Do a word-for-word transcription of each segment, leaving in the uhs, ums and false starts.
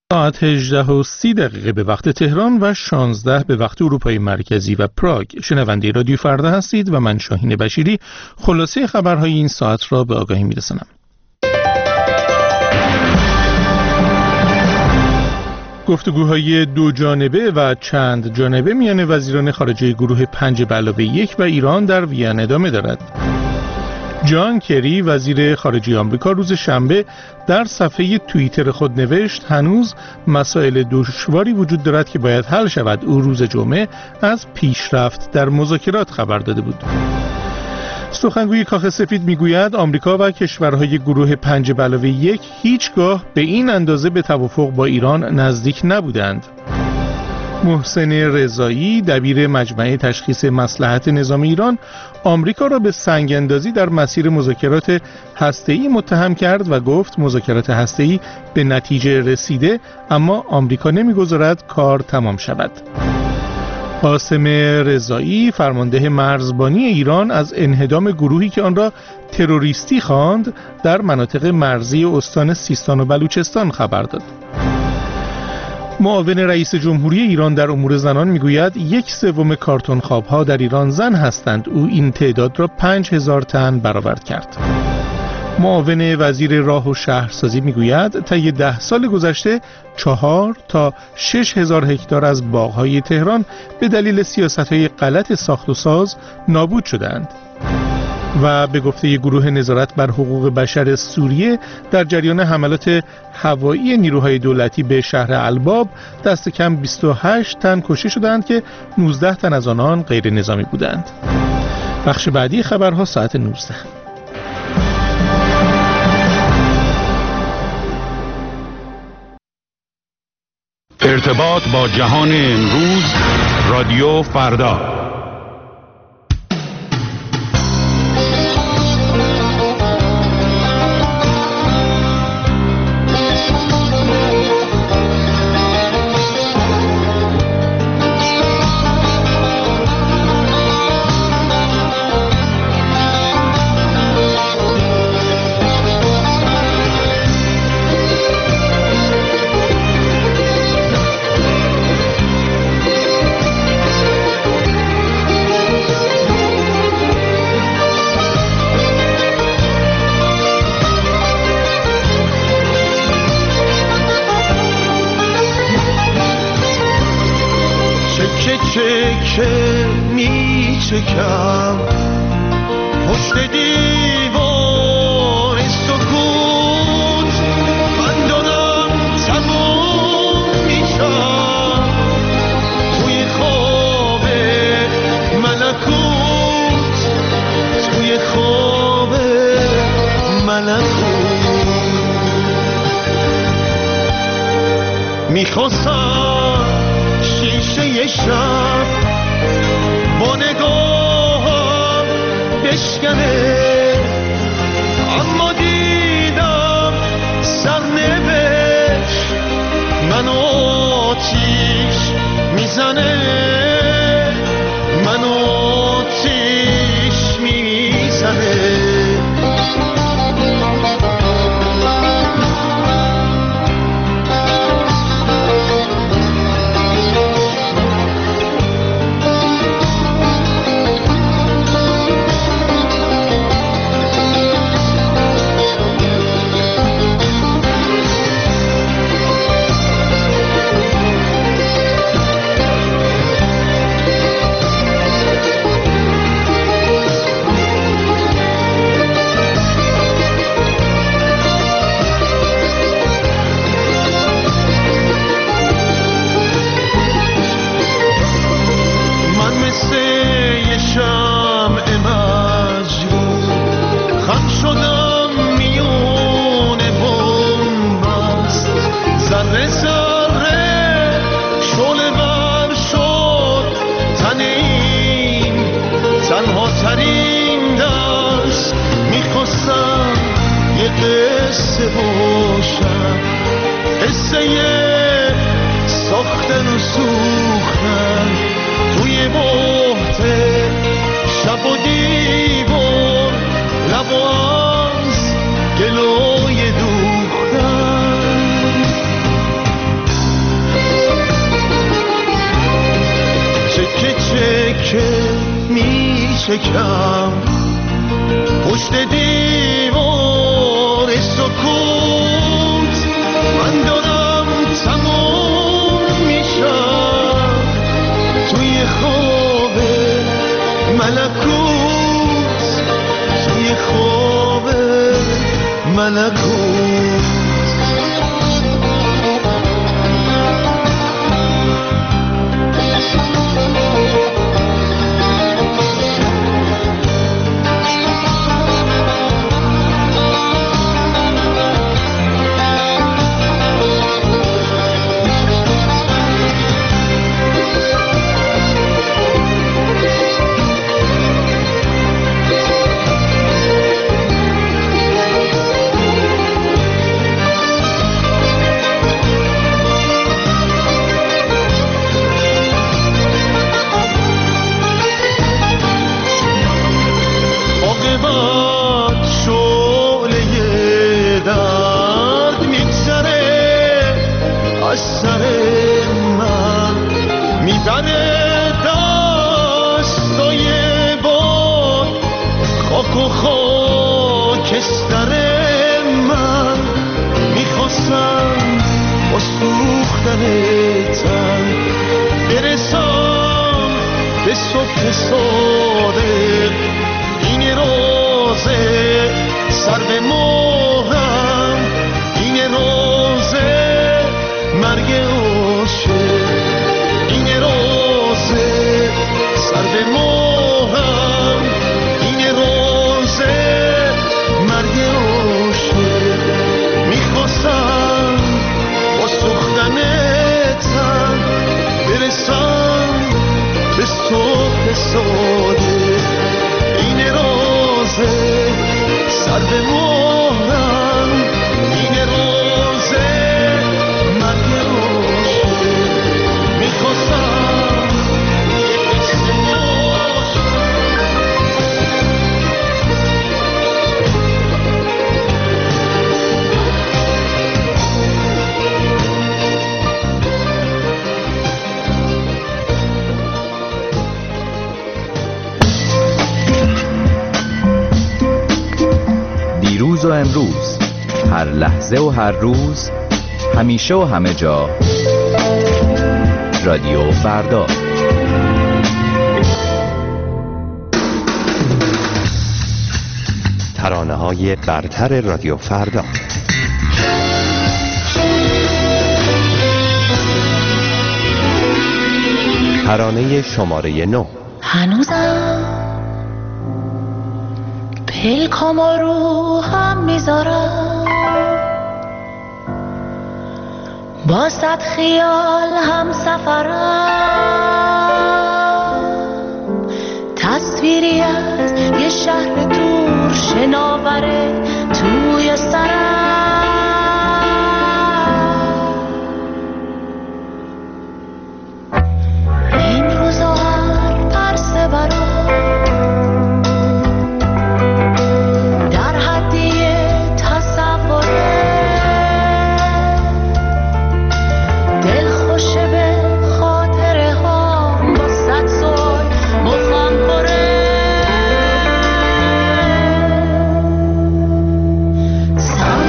ساعت هجده و سی دقیقه به وقت تهران و شانزده به وقت اروپای مرکزی و پراگ. شنونده رادیو فردا هستید و من شاهین بشیری خلاصه خبرهای این ساعت را به آگاهی می‌رسانم. گفتگوهای دو جانبه و چند جانبه میان وزیران خارجه گروه پنج به علاوه یک و ایران در وین ادامه دارد. جان کری وزیر خارجه آمریکا روز شنبه در صفحه توییتر خود نوشت هنوز مسائل دشواری وجود دارد که باید حل شود. او روز جمعه از پیشرفت در مذاکرات خبر داده بود. سخنگوی کاخ سفید میگوید آمریکا و کشورهای گروه پنج به علاوه یک هیچگاه به این اندازه به توافق با ایران نزدیک نبودند. محسن رضایی دبیر مجمع تشخیص مصلحت نظام ایران آمریکا را به سنگ اندازی در مسیر مذاکرات هسته‌ای متهم کرد و گفت مذاکرات هسته‌ای به نتیجه رسیده اما آمریکا نمیگذارد کار تمام شود. قاسم رضایی فرمانده مرزبانی ایران از انهدام گروهی که آن را تروریستی خواند در مناطق مرزی استان سیستان و بلوچستان خبر داد. معاون رئیس جمهوری ایران در امور زنان میگوید یک سوم کارتون خوابها در ایران زن هستند. او این تعداد را پنج هزار تن برآورد کرد. معاون وزیر راه و شهرسازی میگوید طی ده سال گذشته چهار تا شش هزار هکتار از باغ‌های تهران به دلیل سیاست‌های غلط ساخت و ساز نابود شدند. و به گفته گروه نظارت بر حقوق بشر سوریه در جریان حملات هوایی نیروهای دولتی به شهر الباب دست کم بیست و هشت تن کشته شدند که نوزده تن از آنان غیر نظامی بودند. بخش بعدی خبرها ساعت نوزده. ارتباط با جهان امروز، رادیو فردا. چکه می چکم پشت دیوار سکوت من دارم تموم میشم توی خواب ملکوت توی خواب ملکوت میخواستم شیشه شب با نگاهم بشکنه اما دیدم سرنوشت منو آتیش میزنه منو آتیش میزنه. که می چکم پشت دیوار سکوت من دارم تمام میشم توی خواب ملکوت توی خواب ملکوت برسم به صبح صادق این روزه سر به مهرم این روزه مرگ عاشق این روزه سر به مهرم این روزه مرگ عاشق میخواستم با سوختنتم برسم به صبح ساده این روزه سر به مهرم این روزه مرگ عاشق میخواستم یه قصه دیروز و امروز، هر لحظه و هر روز، همیشه و همه جا، رادیو فردا. ترانه‌های برتر رادیو فردا. ترانه شماره نو. هنوزم پلکامو رو هم میذارم با صد خیال هم سفرم تصویری از یه شهر دور شناوره توی سرم این روزا هر پرسه برام Some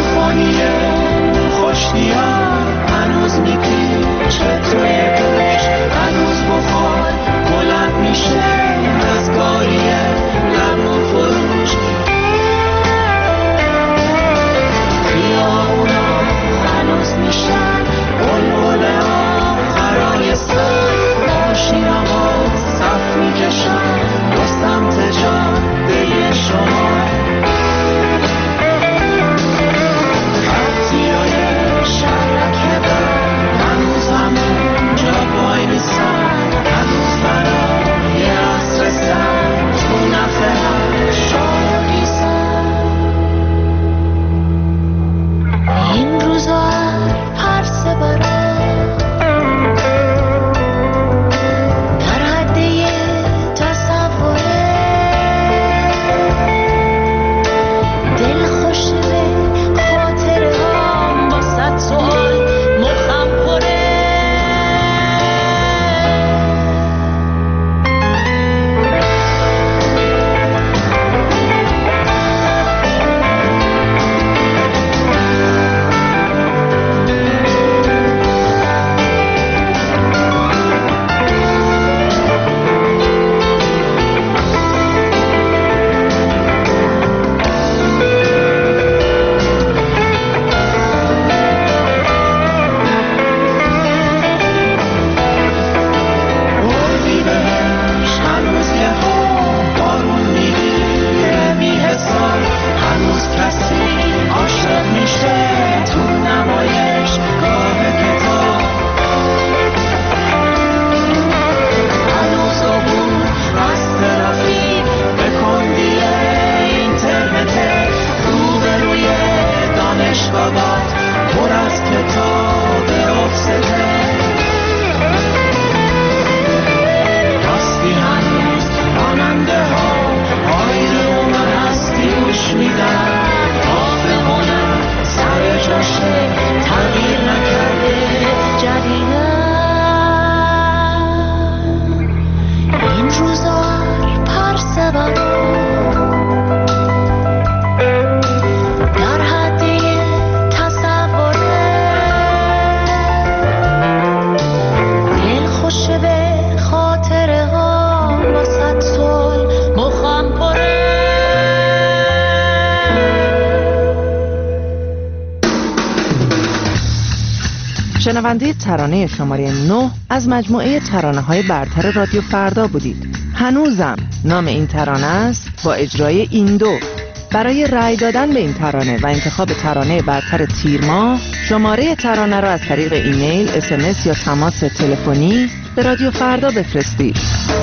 شنونده ترانه شماره نه از مجموعه ترانه‌های برتر رادیو فردا بودید. هنوزم نام این ترانه است با اجرای این دو. برای رأی دادن به این ترانه و انتخاب ترانه برتر تیر ماه، شماره ترانه را از طریق ایمیل، اس ام اس یا تماس تلفنی به رادیو فردا بفرستید.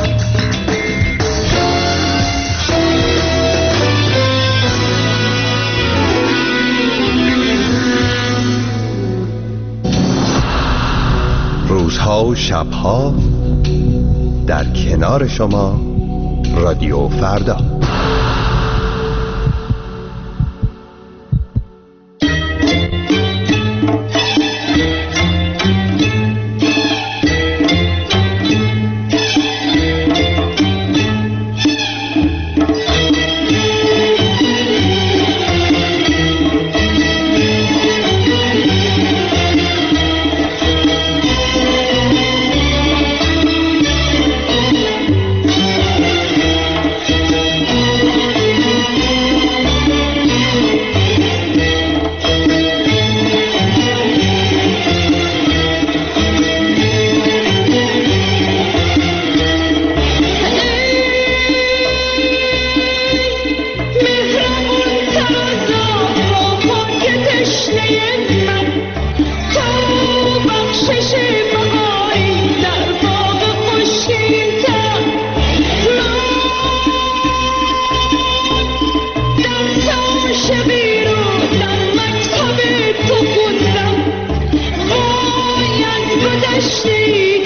روزها و شبها در کنار شما رادیو فردا. She